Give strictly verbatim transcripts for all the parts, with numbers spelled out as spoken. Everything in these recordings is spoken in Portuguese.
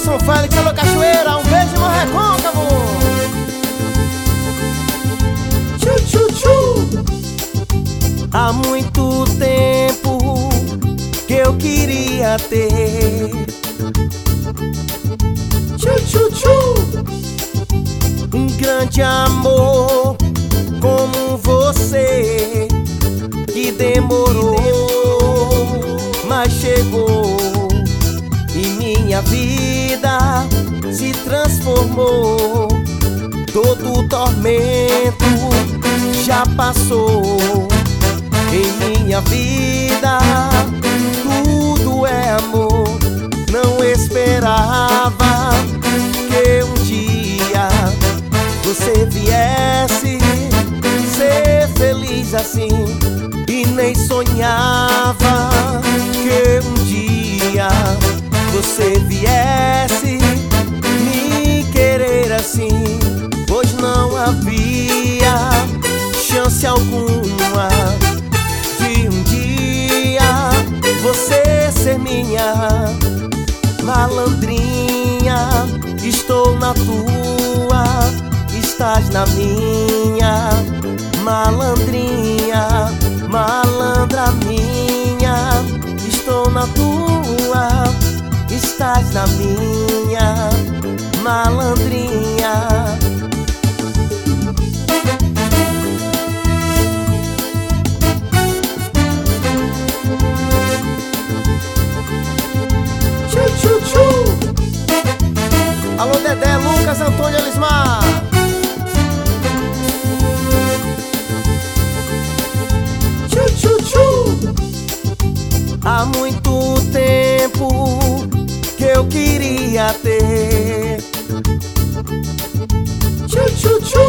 São Félix, alô Cachoeira, um beijo no Recôncavo. Tchu, tchu, tchu. Há muito tempo que eu queria ter tchu, tchu, tchu. Um grande amor como você, que demorou, mas chegou. E minha vida se transformou. Todo tormento já passou. Em minha vida tudo é amor. Não esperava que um dia você viesse ser feliz assim. E nem sonhava que um dia você viesse me querer assim. Pois não havia chance alguma de um dia você ser minha malandrinha. Estou na tua, estás na minha. Malandrinha, malandra minha. Estou na tua, estás na minha. Malandrinha. Tchu, tchu, tchu. Alô Dedé, Lucas, Antônio, Elismar. Tchu, tchu, tchu. Há muito tempo que eu queria ter tchu, tchu, tchu.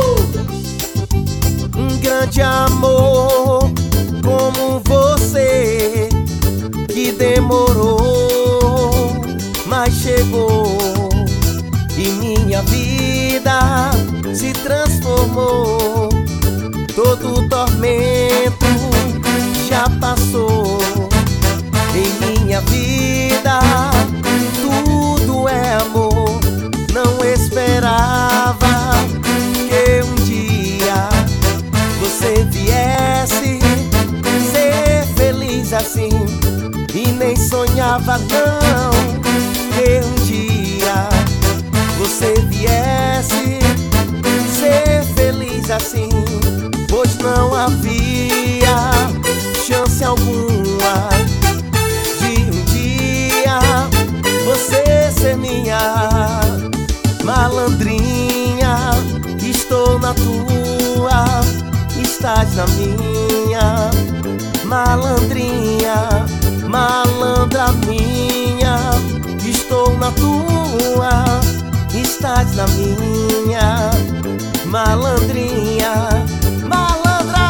Um grande amor como você, que demorou, mas chegou. E minha vida se transformou. Todo tormento já passou. Em minha vida tudo é amor. Não esperava que um dia você viesse ser feliz assim. E nem sonhava não que um dia você viesse ser feliz assim. Pois não havia chance alguma de um dia você ser minha malandrinha. Estou na tua, estás na minha. Malandrinha, malandra minha. Estou na tua, estás na minha. Malandrinha, malandra.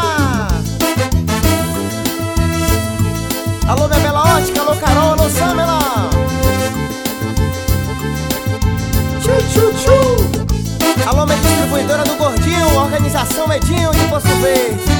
Alô Bebela Ótica, alô Carol, alô Samela. Tchu, tchu, tchu. Alô minha distribuidora do Gordinho, organização Medinho de Poço Verde.